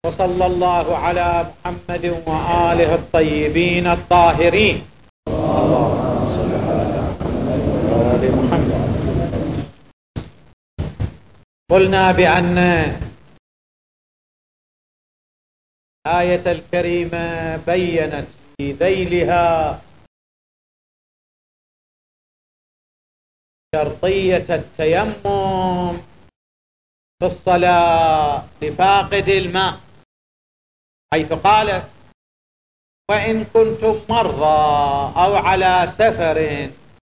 وصلى الله على محمد وآله الطيبين الطاهرين. اللهم صل على محمد وآل محمد. قلنا بأن الآية الكريمة بيّنت في ذيلها شرطية التيمم في الصلاة لفاقد الماء، حيث قالت: وإن كنتم مرضى أو على سفر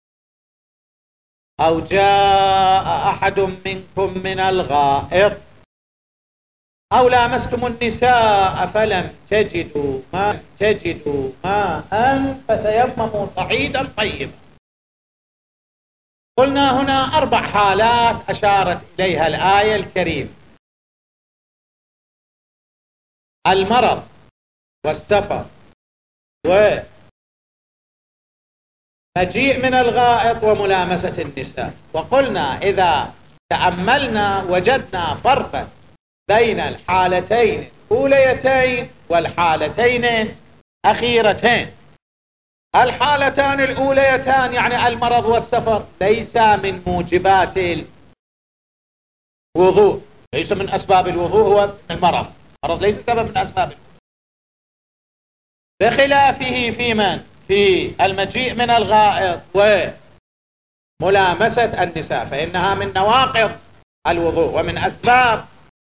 أو جاء أحد منكم من الغائط أو لامستم النساء فلم تجدوا ماء فتيمموا صعيدا طيبا. قلنا هنا 4 حالات أشارت إليها الآية الكريمة: المرض والسفر ومجيء من الغائط وملامسة النساء. وقلنا إذا تأملنا وجدنا فرقا بين الحالتين الأوليتين والحالتين الأخيرتين. الحالتان الأوليتان يعني المرض والسفر ليس من موجبات الوضوء، ليس من أسباب الوضوء، هو المرض ليس سبب من أسباب الوضوء، بخلافه في المجيء من الغائط وملامسة النساء، فإنها من نواقض الوضوء ومن أسباب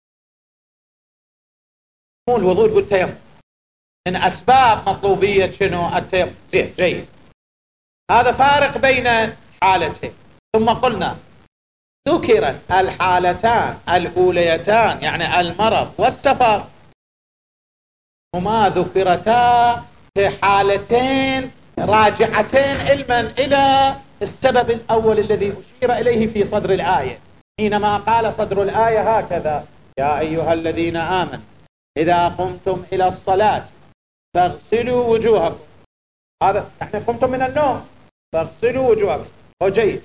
الوضوء. يقول تيمم من أسباب مطلوبية شنو؟ التيمم. جيد. هذا فارق بين حالتين. ثم قلنا ذكرت الحالتان الأوليتان يعني المرض والسفر، هما ذكرتا في حالتين راجعتين علما إلى السبب الأول الذي أشير إليه في صدر الآية، حينما قال صدر الآية هكذا: يا أيها الذين آمنوا إذا قمتم إلى الصلاة فاغسلوا وجوهكم. هذا يعني قمتم من النوم فاغسلوا وجوهكم. جيد.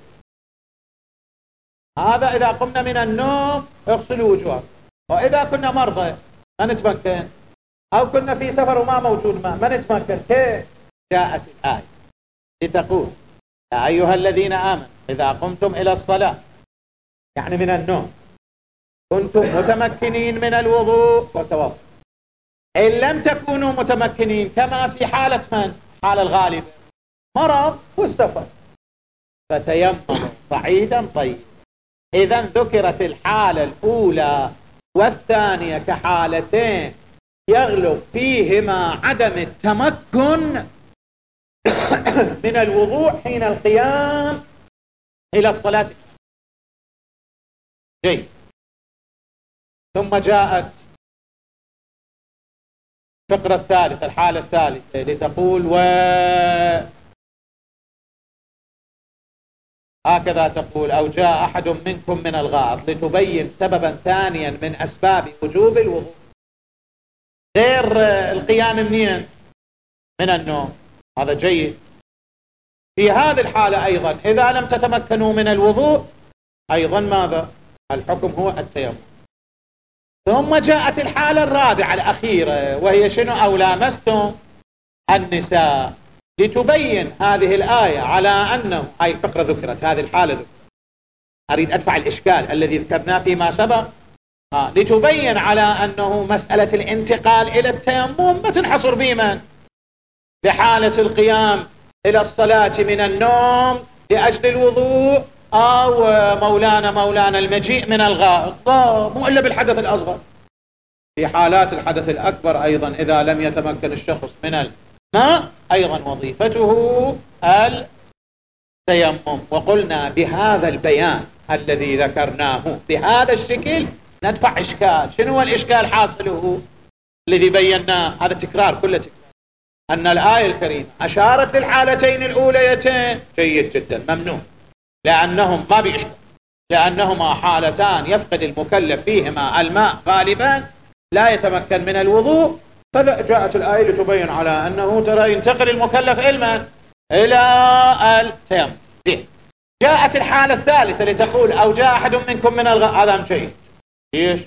هذا إذا قمنا من النوم اغسلوا وجوهكم. وإذا كنا مرضى ما نتمكن أو كنا في سفر وما موجود ما نتمكن، كيف؟ جاءت الآية لتقول: يا أيها الذين آمنوا إذا قمتم إلى الصلاة، يعني من النوم، كنتم متمكنين من الوضوء والتوضؤ. إن لم تكونوا متمكنين كما في حالة من؟ حالة الغالب مرض والسفر، فتيمموا صعيدا طيبا. إذا ذكرت الحالة الأولى والثانية كحالتين يغلب فيهما عدم التمكن من الوضوء حين القيام إلى الصلاة. جيد. ثم جاءت الفقرة الثالثة، الحالة الثالثة، لتقول: هكذا تقول: أو جاء أحد منكم من الغائط، لتبين سببا ثانيا من أسباب وجوب الوضوء غير القيام من النوم. هذا جيد. في هذه الحالة أيضا إذا لم تتمكنوا من الوضوء أيضا ماذا؟ الحكم هو التيمم. ثم جاءت الحالة الرابعة الأخيرة وهي شنو؟ أو لامستم النساء، لتبين هذه الآية على أنه هاي الفقرة ذكرت، هذه الحالة ذكرت. أريد أدفع الإشكال الذي ذكرناه فيما سبق، لتبين على أنه مسألة الانتقال إلى التيمم ما تنحصر بمن؟ بحالة القيام إلى الصلاة من النوم لأجل الوضوء، أو مولانا المجيء من الغائط، مو إلا بالحدث الأصغر. في حالات الحدث الأكبر أيضا إذا لم يتمكن الشخص من الماء أيضا وظيفته التيمم. وقلنا بهذا البيان الذي ذكرناه بهذا الشكل ندفع إشكال. شنو هو الإشكال حاصله الذي بيناه؟ هذا تكرار، كله تكرار، أن الآية الكريمة أشارت للحالتين الأوليتين. جيد جدا، ممنوع، لأنهم ما بإشكال، لأنهما حالتان يفقد المكلف فيهما الماء غالبا، لا يتمكن من الوضوء، فجاءت الآية لتبين على أنه ترى ينتقل المكلف إلى التيمم. جاءت الحالة الثالثة لتقول: أو جاء أحد منكم من الغائط. هذا شيء. ليش؟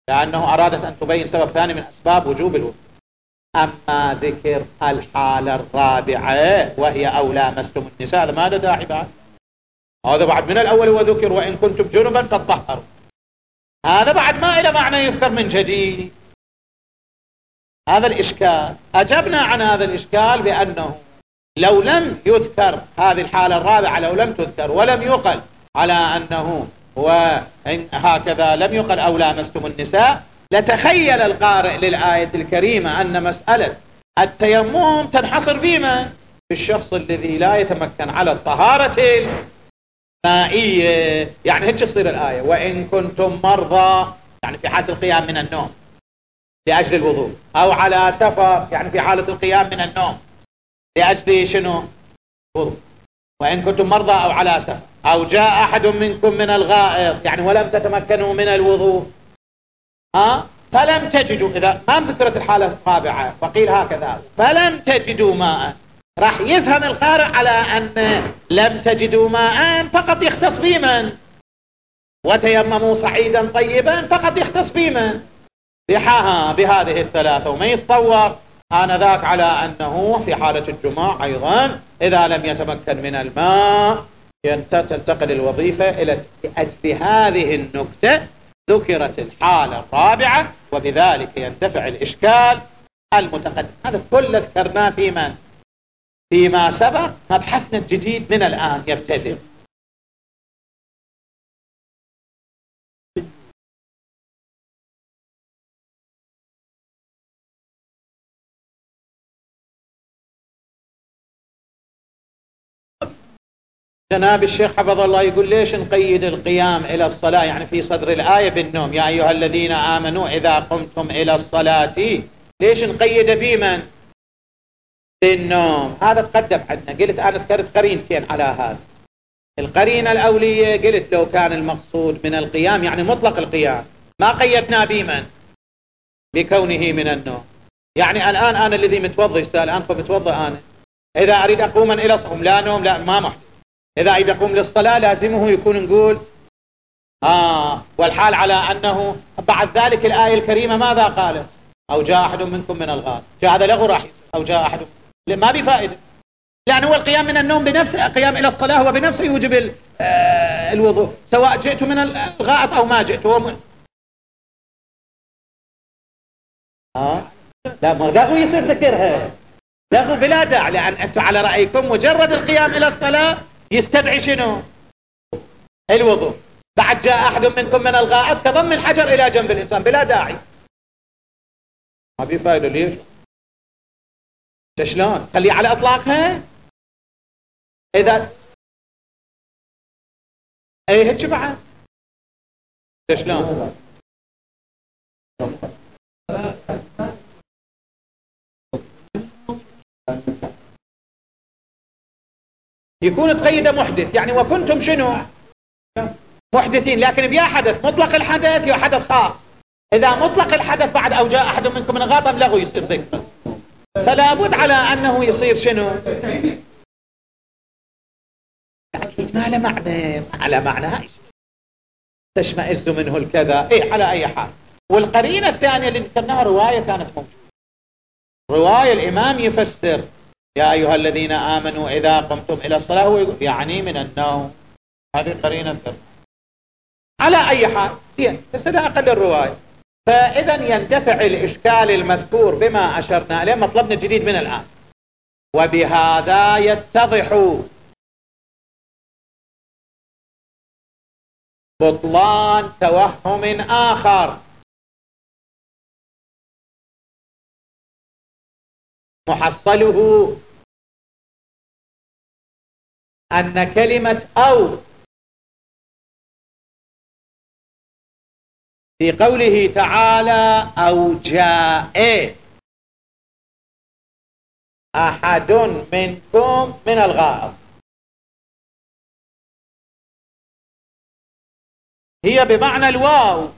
لأنه أرادت أن تبين سبب ثاني من أسباب وجوب الوضوء. أما ذكر الحالة الرابعة وهي أو لامستم النساء ماذا داعي بعد؟ هذا بعد من الأول وذكر وإن كنتم جنبا فطهروا، هذا بعد ما إلى معنى يذكر من جديد. هذا الإشكال. أجبنا عن هذا الإشكال بأنه لو لم يذكر هذه الحالة الرابعة، لو لم تذكر ولم يقل على أنه هكذا لم يقل أو لامستم النساء، لتخيل القارئ للآية الكريمة أن مسألة التيمم تنحصر فيما في الشخص الذي لا يتمكن على الطهارة المائية. يعني هيك تصير الآية وإن كنتم مرضى، يعني في حالة القيام من النوم لأجل الوضوء، أو على سفر يعني في حالة القيام من النوم لأجل شنو؟ وضوء. وإن كنتم مرضى أو على سفر أو جاء أحد منكم من الغائط يعني ولم تتمكنوا من الوضوء فلم تجدوا، إذا ما ذكرت الحالة الرابعة وقيل هكذا فلم تجدوا ماء، راح يفهم القارئ على أن لم تجدوا ماء فقط يختص بمن؟ وتيمموا صعيدا طيبا فقط يختص بمن؟ بهذه الثلاثة. وما يتصور آنذاك على أنه في حالة الجماع أيضا إذا لم يتمكن من الماء تنتقل الوظيفة إلى أجل هذه النكتة ذكرت الحالة الرابعة، وبذلك يندفع الإشكال المتقدم. هذا كل ذكرناه فيما سبق. مبحثنا الجديد من الآن يبتدئ. جناب الشيخ حفظ الله يقول ليش نقيد القيام إلى الصلاة يعني في صدر الآية بالنوم؟ يا أيها الذين آمنوا إذا قمتم إلى الصلاة، ليش نقيد بمن؟ بالنوم. هذا تقدم عندنا. قلت أنا ذكرت قرينتين على هذا. القرينة الأولية قلت لو كان المقصود من القيام يعني مطلق القيام ما قيدنا بمن؟ بكونه من النوم. يعني الآن أنا الذي متوضئ الآن فمتوضئ أنا إذا أريد أقوما إلى صوم لا نوم لا ما محتاج، إذا أريد أقوم للصلاة لازمه يكون نقول والحال على أنه بعد ذلك الآية الكريمة ماذا قالت؟ أو جاء أحد منكم من الغائط. جاء هذا لغو راح يصير أو جاء أحد ما بفائدة، لأن هو القيام من النوم بنفسه، القيام إلى الصلاة هو بنفسه يوجب الوضوء سواء جئت من الغائط أو ما جئت. لا ما لغو يصير ذكرها، لغو بلا داعي، لأن أنتم على رأيكم مجرد القيام إلى الصلاة يستدعي شنو؟ الوضوء. بعد جاء أحد منكم من الغائط كضم الحجر إلى جنب الإنسان بلا داعي. ما في فائدة. ليش؟ شلون؟ خليه على إطلاقها. إذا هيك بعد شلون؟ يكون تقيد محدث يعني وكنتم شنو؟ محدثين، لكن بيا حدث مطلق الحدث يا حدث خاص. إذا مطلق الحدث بعد أو جاء أحد منكم من الغائط لغو يصير ذكر، فلا بد على أنه يصير شنو؟ أكيد ما له معنى، على معنى تشمئز منه الكذا على أي حال. والقرينة الثانية اللي ذكرناها رواية كانت موجودة، رواية الإمام يفسر يا أيها الذين آمنوا إذا قمتم إلى الصلاة يعني من النوم. هذه قرينة على أي حال تسد أقل الرواية. فإذا يندفع الإشكال المذكور بما أشرنا إليه. مطلبنا الجديد من الآن وبهذا يتضح بطلان توهم آخر محصله أن كلمة أو في قوله تعالى أو جاء أحد منكم من الغائط هي بمعنى الواو،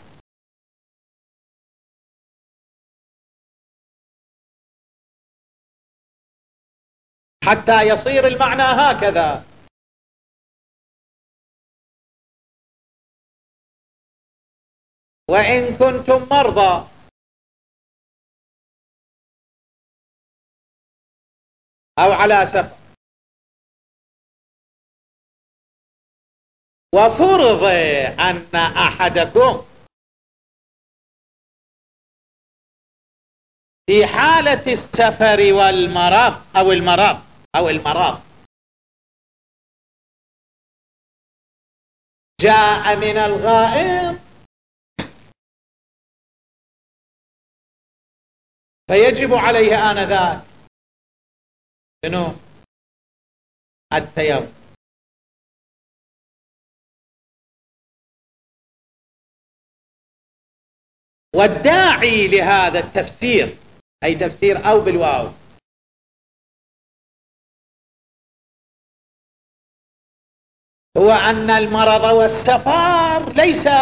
حتى يصير المعنى هكذا. وإن كنتم مرضى أو على سفر. وفرض أن أحدكم في حالة السفر والمرض أو المرض جاء من الغائط، فيجب عليه آنذاك شنو؟ التيمم. والداعي لهذا التفسير، أي تفسير أو بالواو، هو أن المرض والسفر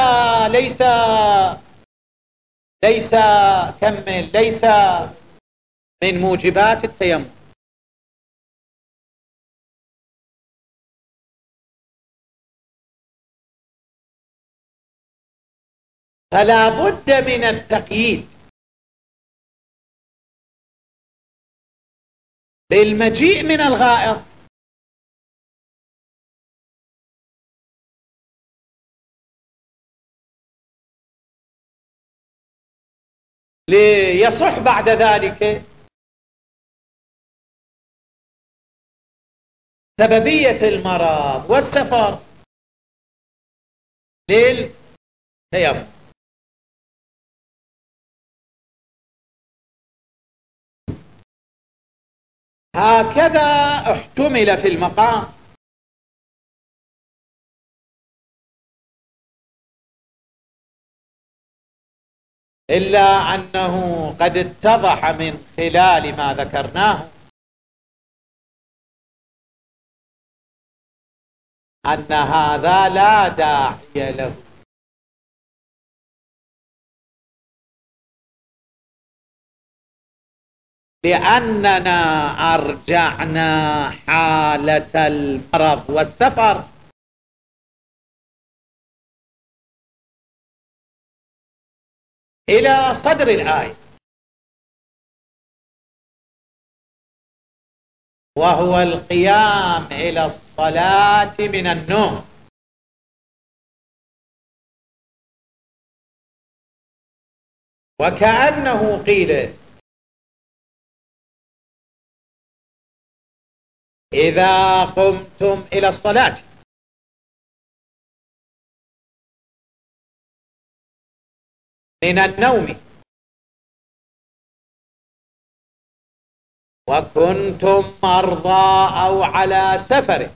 ليس ليس من موجبات التيمم. فلا بد من التقييد بالمجيء من الغائط، ليصح بعد ذلك سببية المرض والسفر للتيمم. هكذا احتمل في المقام. إلا أنه قد اتضح من خلال ما ذكرناه أن هذا لا داعي له، لأننا أرجعنا حالة المرض والسفر إلى صدر الآية، وهو القيام إلى الصلاة من النوم. وكأنه قيل: إذا قمتم إلى الصلاة من النوم وكنتم مرضى أو على سفر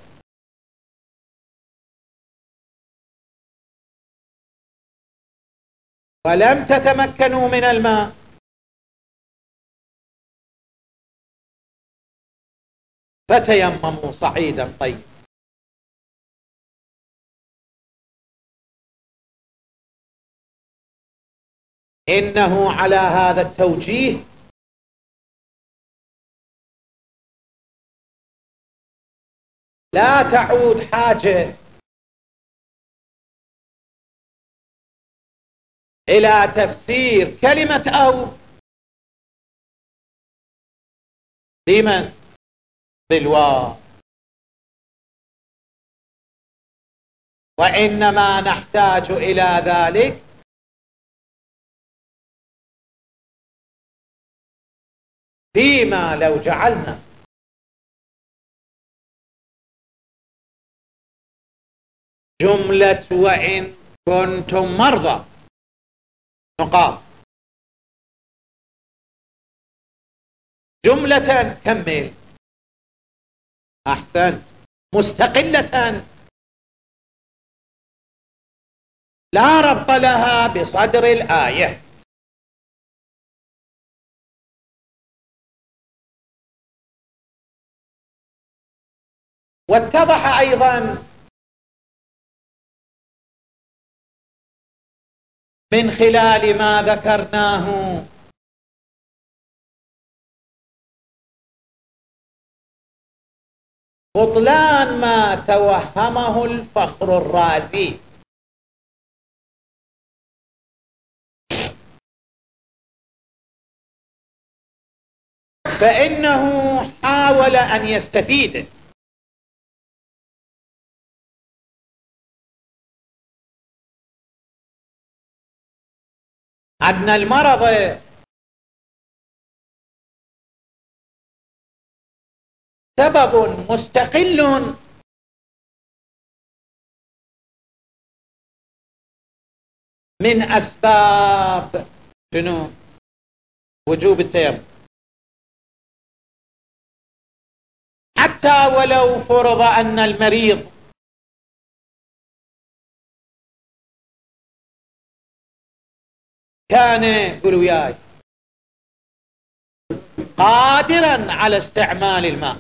ولم تتمكنوا من الماء فتيمموا صعيدا طيبا. إنه على هذا التوجيه لا تعود حاجة إلى تفسير كلمة أو لمن بالواو، وإنما نحتاج إلى ذلك فيما لو جعلنا جملة وإن كنتم مرضى نقاط جملة كمل أحسنت مستقلة لا ربط لها بصدر الآية. واتضح أيضا من خلال ما ذكرناه بطلان ما توهمه الفخر الرازي فإنه حاول أن يستفيد أن المرض سبب مستقل من أسباب شنو؟ وجوب التيمم، حتى ولو فرض أن المريض كان، قولوا وياي، قادرا على استعمال الماء،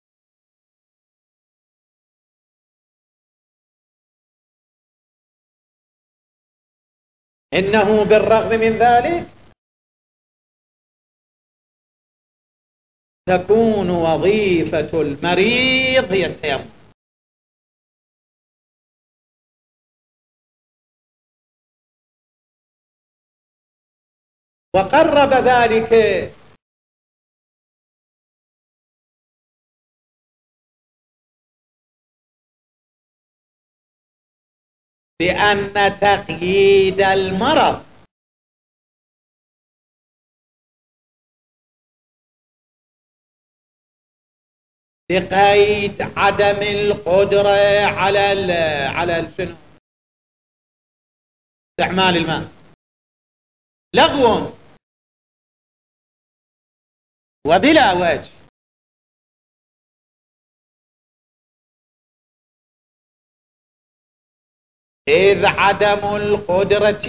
إنه بالرغم من ذلك تكون وظيفة المريض هي التيمم. وقرب ذلك بأن تقييد المرض بقيد عدم القدرة على شنو؟ استعمال الماء لغو وبلا وجه، إذ عدم القدرة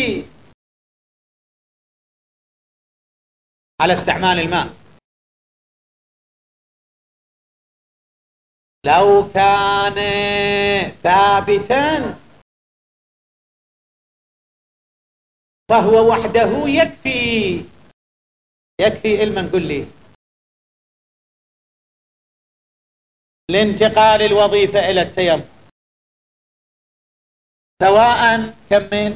على استعمال الماء لو كان ثابتا فهو وحده يكفي علما، قل لي، لانتقال الوظيفة إلى التيمم، سواء كمل،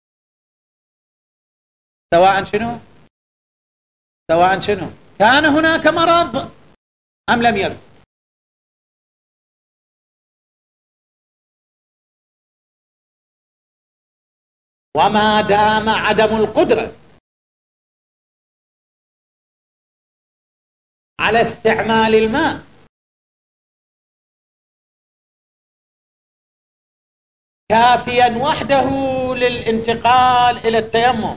سواء شنو؟ سواء شنو؟ كان هناك مرض أم لم يكن؟ وما دام عدم القدرة على استعمال الماء كافيا وحده للانتقال إلى التيمم،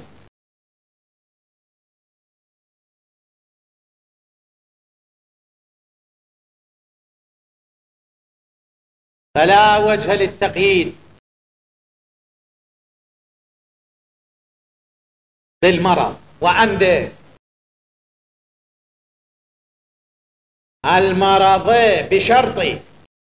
فلا وجه للتقييد بالمرض. وعنده المرض بشرط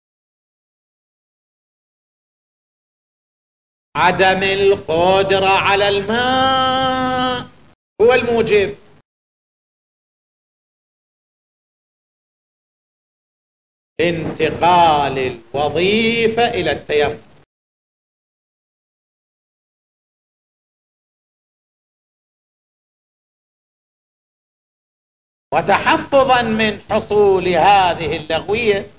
عدم القدرة على الماء هو الموجب انتقال الوظيفة إلى التيمم. وتحفظا من حصول هذه اللغوية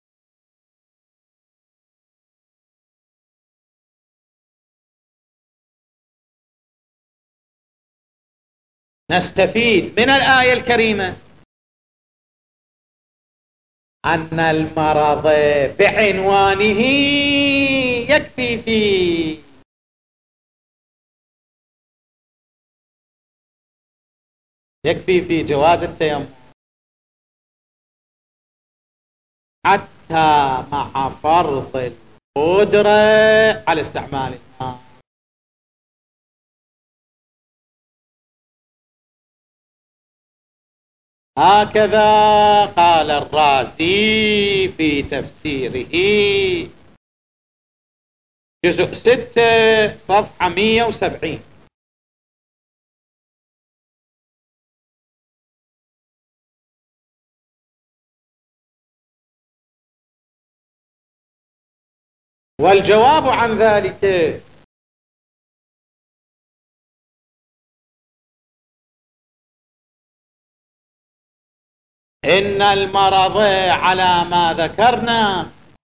نستفيد من الآية الكريمة أن المرض بعنوانه يكفي في جواز التيمم، حتى مع فرض القدرة على استعمال الماء. هكذا قال الرازي في تفسيره جزء 6 صفحة 170. والجواب عن ذلك إن المرض على ما ذكرنا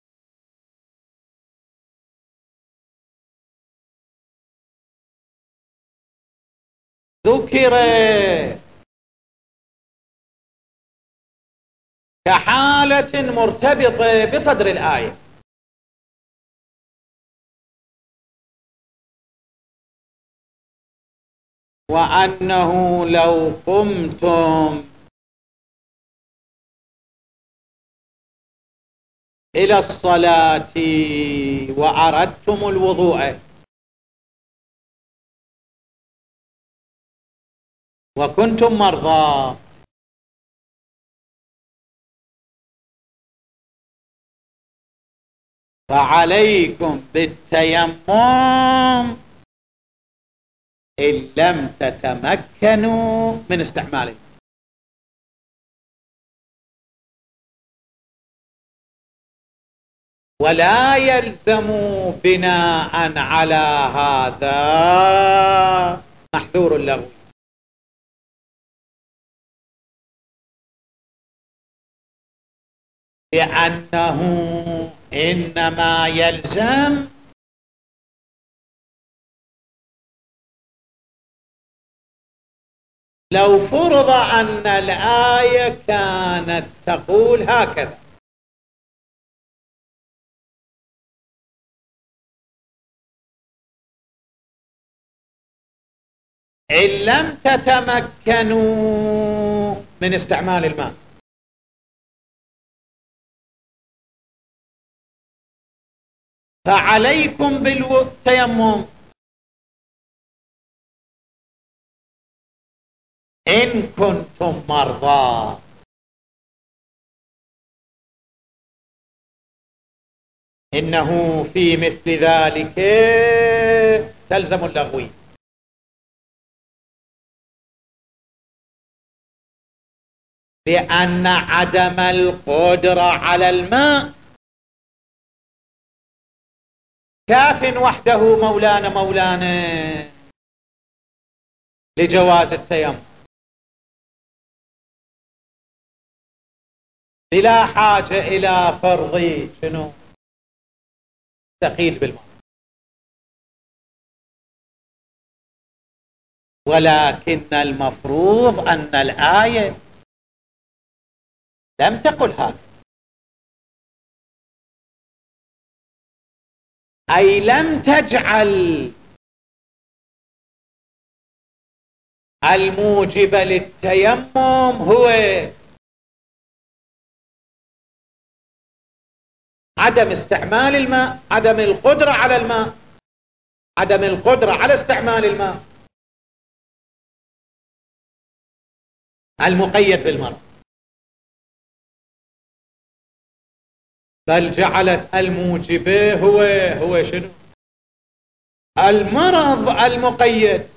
ذكر كحالة مرتبطة بصدر الآية، وأنه لو قمتم إلى الصلاة وأردتم الوضوء وكنتم مرضى فعليكم بالتيمم إن لم تتمكنوا من استعماله. ولا يلزم بناء على هذا محذور له، لأنه إنما يلزم لو فرض أن الآية كانت تقول هكذا: إن لم تتمكنوا من استعمال الماء فعليكم بالتيمم إن كنتم مرضى. إنه في مثل ذلك تلزم اللغوي، لأن عدم القدرة على الماء كاف وحده مولانا لجواز التيمم بلا حاجة إلى فرض شنو تقييد بالماء. ولكن المفروض أن الآية لم تقل هذا، أي لم تجعل الموجب للتيمم هو عدم استعمال الماء، عدم القدرة على الماء، عدم القدرة على استعمال الماء المقيد بالمرض، بل جعلت الموجبة هو شنو؟ المرض المقيد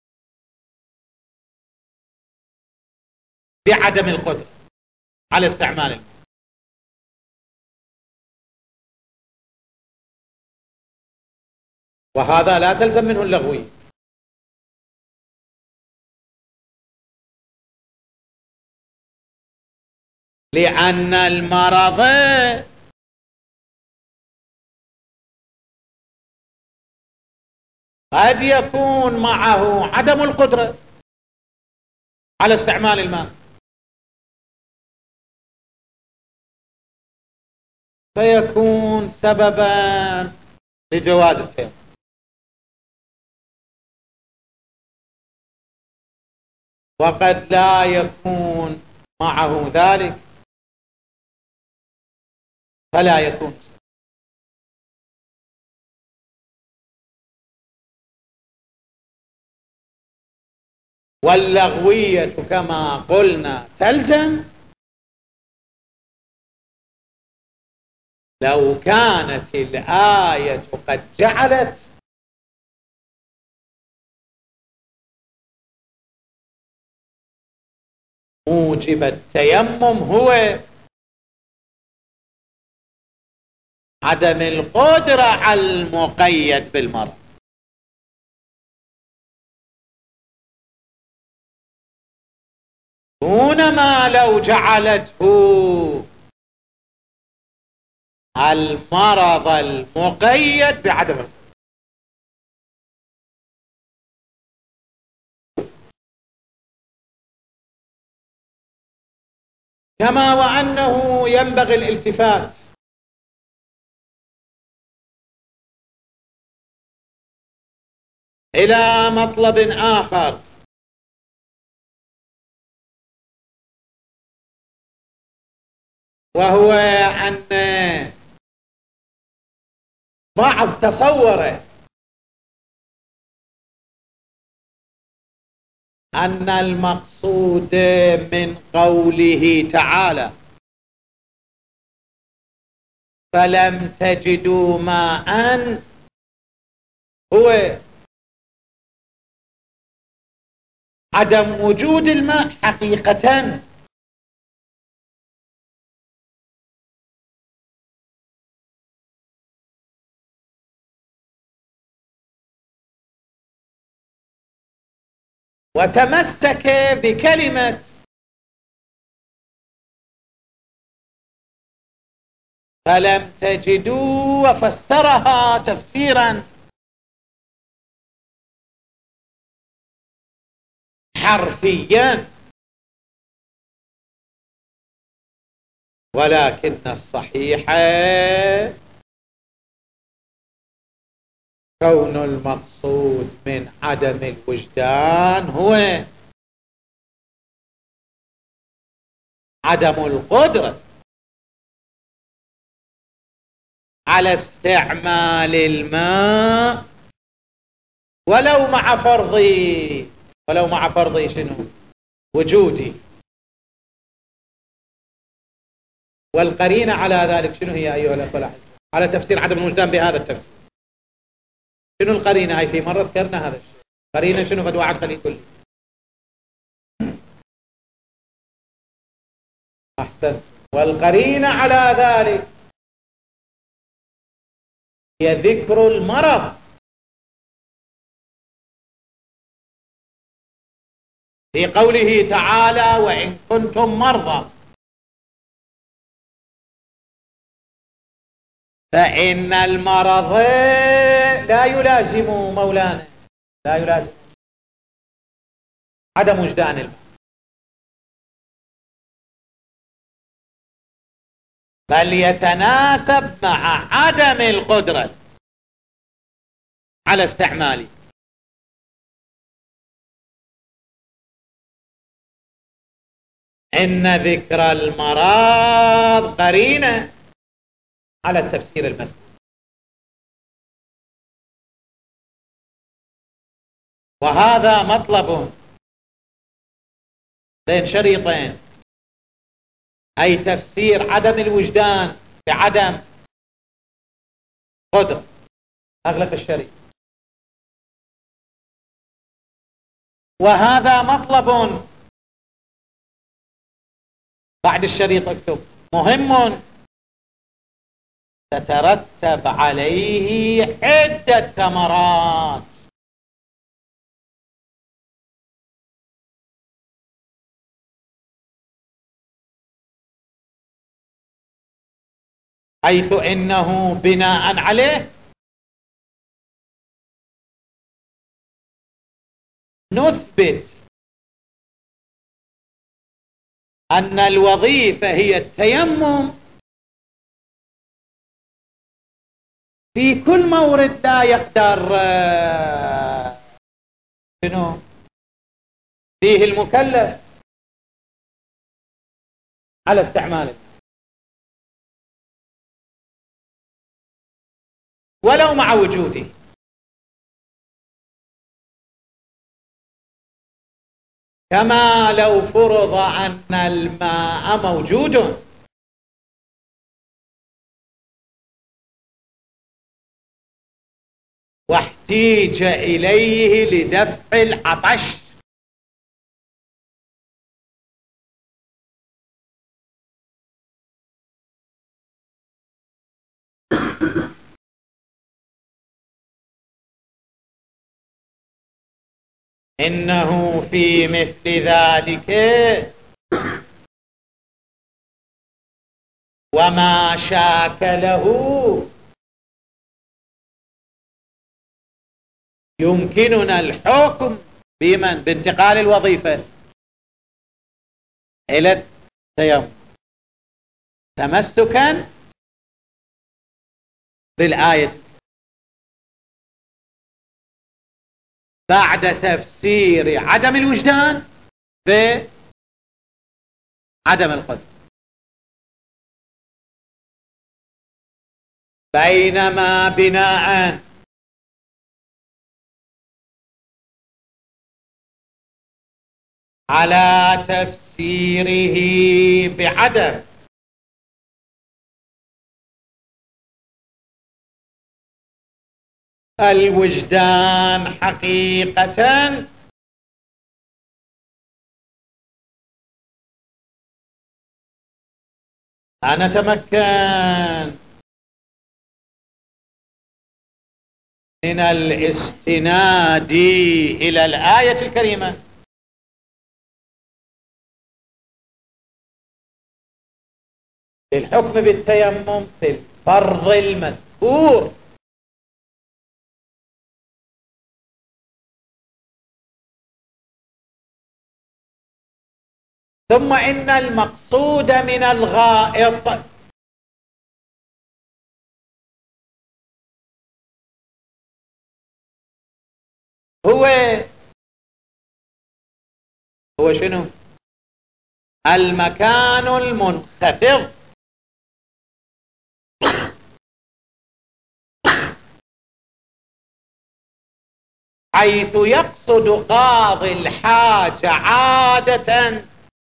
بعدم القدرة على استعمال الماء. وهذا لا تلزم منه اللغوي، لأن المرض قد يكون معه عدم القدرة على استعمال الماء، فيكون سببا لجواز التيمم. وقد لا يكون معه ذلك فلا يكون. واللغوية كما قلنا تلزم لو كانت الآية قد جعلت موجب التيمم هو عدم القدرة على المقيد بالمرض. دون ما لو جعلته المرض المقيد بعدم القدرة. كما وأنه ينبغي الالتفات إلى مطلب آخر، وهو أن بعض تصوره أن المقصود من قوله تعالى فلم تجدوا ماء هو عدم وجود الماء حقيقة، وتمسك بكلمة فلم تجدوا وفسرها تفسيرا حرفيا، ولكن الصحيح كون المقصود من عدم الوجدان هو عدم القدرة على استعمال الماء، ولو مع فرض شنو؟ وجودي. والقرينة على ذلك شنو هي أيها الأخوة؟ على تفسير عدم الوجدان بهذا التفسير شنو القرينة؟ هاي في مرة ذكرنا هذا الشيء. قرينة شنو؟ فد واحد خليه يقول لي. أحسن. والقرينة على ذلك هي ذكر المرض في قوله تعالى وإن كنتم مرضى، فإن المرض لا يلازم مولانا، لا يلازم عدم وجدان الماء، بل يتناسب مع عدم القدرة على استعماله. إن ذكر المرض قرينة على التفسير المذكور، وهذا مطلب بين شريطين، أي تفسير عدم الوجدان بعدم قدرة. أغلق الشريط. وهذا مطلب بعد الشريط اكتب مهم تترتب عليه عدة ثمرات، حيث إنه بناء عليه نثبت أن الوظيفة هي التيمم في كل مورد لا يقدر فيه المكلف على استعماله، ولو مع وجوده. كما لو فرض أن الماء موجود واحتيج إليه لدفع العطش، إنه في مثل ذلك وما شاكله يمكننا الحكم بمن بانتقال الوظيفة إلى التيمم تمسكا بالآية بعد تفسير عدم الوجدان بعدم القدرة. بينما بناء على تفسيره بعدم الوجدان حقيقة لا نتمكن من الاستناد إلى الآية الكريمة للحكم بالتيمم في الفرض المذكور. ثم إن المقصود من الغائط هو شنو؟ المكان المنخفض حيث يقصد قاضي الحاجة عادة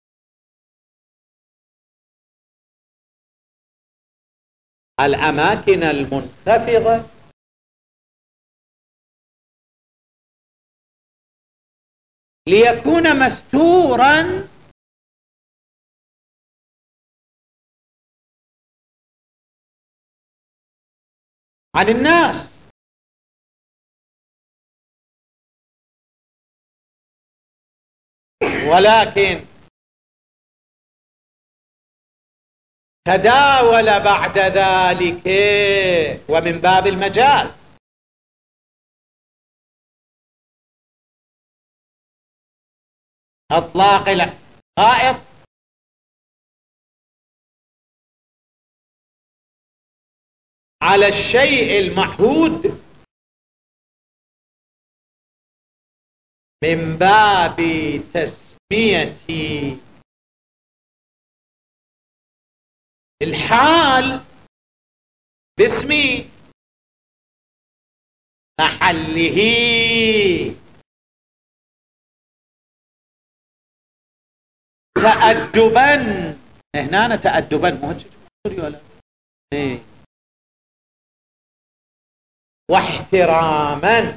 الأماكن المنخفضة ليكون مستورا عن الناس. ولكن تداول بعد ذلك ومن باب المجاز اطلاق الغائط على الشيء المعهود من باب تسمية الحال باسم محله تأدبا. هنا تأدبا ولا واحتراما.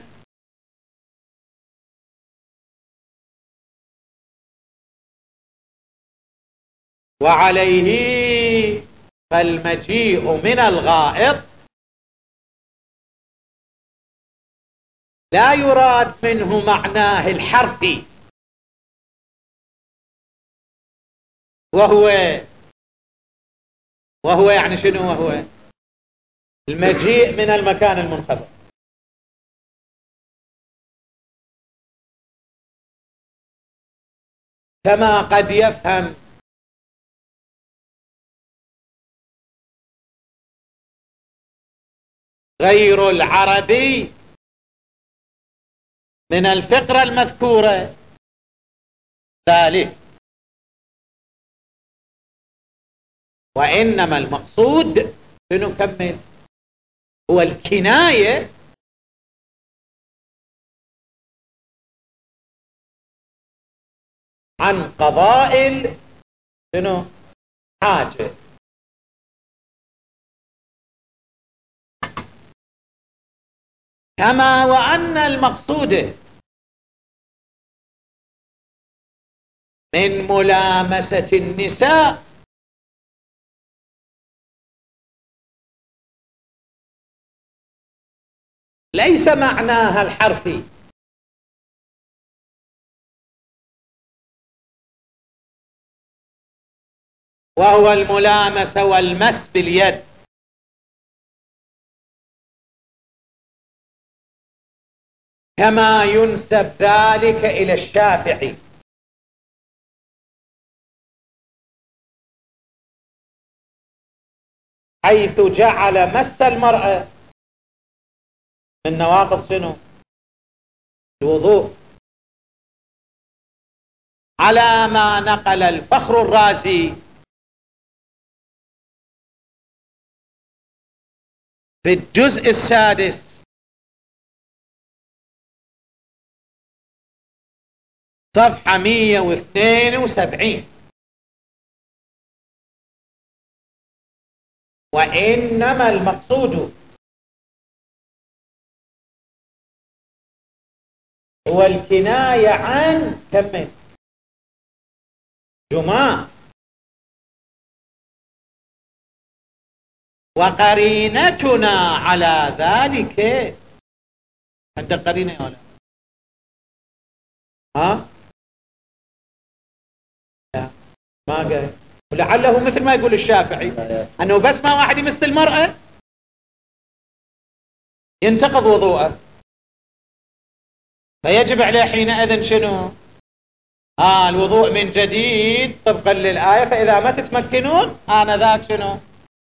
وعليه فالمجيء من الغائط لا يراد منه معناه الحرفي وهو يعني شنو؟ وهو المجيء من المكان المنخفض. كما قد يفهم غير العربي من الفقرة المذكورة ذلك. وإنما المقصود سنكمل هو الكناية عن قضاء حاجة. كما وأن المقصود من ملامسة النساء ليس معناها الحرفي، وهو الملامسة والمس باليد. كما ينسب ذلك إلى الشافعي، حيث جعل مس المرأة من نواقض شنو؟ الوضوء، على ما نقل الفخر الرازي في الجزء السادس صفحة 172: وإنما المقصود هو الكناية عن كم جماع، وقرينتنا على ذلك. أنت قرينة يا ولا ها؟ لا ما قال. ولعله مثل ما يقول الشافعي أنه بس ما واحد يمس المرأة ينتقض وضوءه، فيجب عليه حينئذ شنو؟ الوضوء من جديد طبقا للآية. فإذا ما تتمكنون آنذاك شنو؟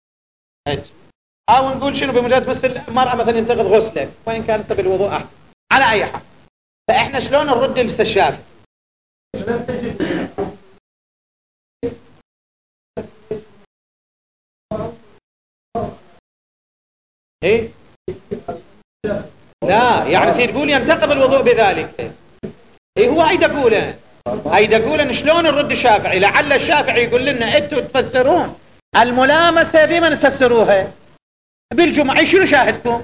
أو نقول شنو؟ بمجرد مس المرأة مثلا ينتقض غسله، وإن كان بالوضوء أحسن. على أي حال، فإحنا شلون نرد للشافعي؟ إيه؟ لا يعني سيد يقول ينتقض الوضوء بذلك. إيه هو أيد أقوله؟ أيد أقوله شلون نرد الشافعي؟ لعل الشافعي يقول لنا أنتوا تفسرون الملامسة بما تفسروها بالجمعة. شنو شاهدكم؟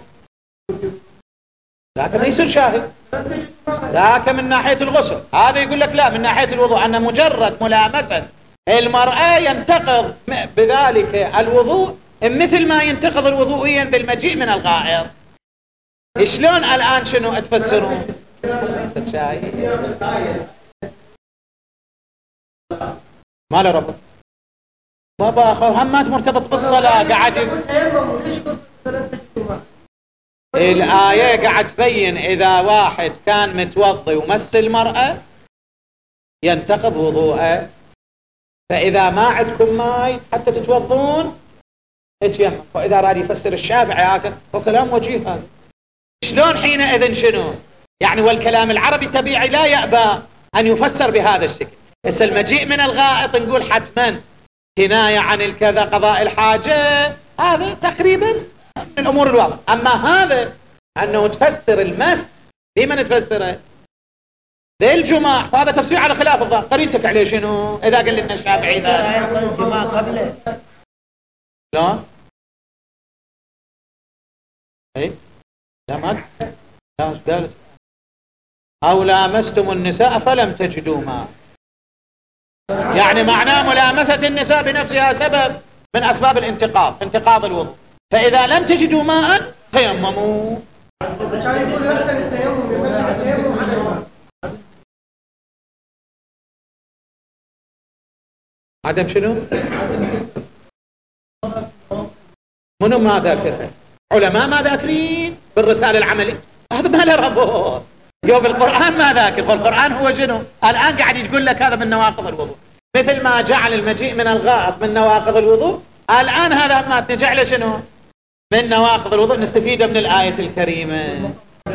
ذاك ما يصير شاهد، ذاك من ناحية الغسل. هذا يقول لك لا، من ناحية الوضوء أن مجرد ملامسة المرأة ينتقض بذلك الوضوء مثل ما ينتقض الوضوء بالمجيء من الغائط. شلون الآن شنو تفسرون؟ ما له ربط، ما باخذ همات مرتبط بالصلاة. قاعد الآية قاعد تبين إذا واحد كان متوضي ومس المرأة ينتقض وضوءه. فإذا ما عندكم ماء حتى تتوضون اتيمم. وإذا راد يفسر الشافعي هكذا وكلام وجيه هذا. شلون حينئذ شنو؟ يعني والكلام العربي طبيعي لا يأبى أن يفسر بهذا الشكل. بس المجيء من الغائط نقول حتما كناية عن الكذا، قضاء الحاجة، هذا تقريبا من الأمور الواضحة. أما هذا أنه تفسر المس لمن تفسره للجماع، فهذا تفسير على خلاف الظاهر. قرينتك عليه شنو؟ إذا قال لنا الشافعي ذا الجماع قبله لا اي لا ما لا قالت أو لامستم النساء فلم تجدوا ماء، يعني معناه ملامسة النساء بنفسها سبب من أسباب الانتقاض، انتقاض الوضوء. فإذا لم تجدوا ماء تيمموا. عدم شنو؟ منو ما ذاكرها؟ علماء ما ذاكرين بالرسالة العملية. هذا ما له ربط. يوم القرآن ما ذاكر، فالقرآن هو شنو؟ الآن قاعد يقول لك هذا من نواقض الوضوء، مثل ما جعل المجيء من الغائط من نواقض الوضوء. الآن هذا ما نجعله شنو؟ من نواقض الوضوء. نستفيد من الآية الكريمة.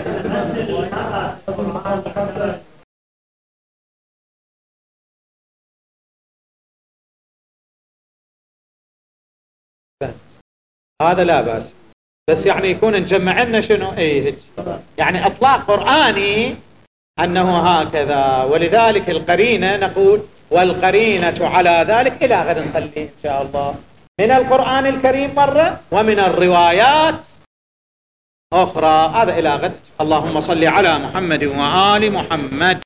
هذا لا بأس، بس يعني يكون نجمع لنا شنو؟ ايه يعني اطلاق قرآني انه هكذا. ولذلك القرينة نقول والقرينة على ذلك الى غد نخليه ان شاء الله من القرآن الكريم مرة ومن الروايات اخرى. هذا الى غد. اللهم صل على محمد وآل محمد.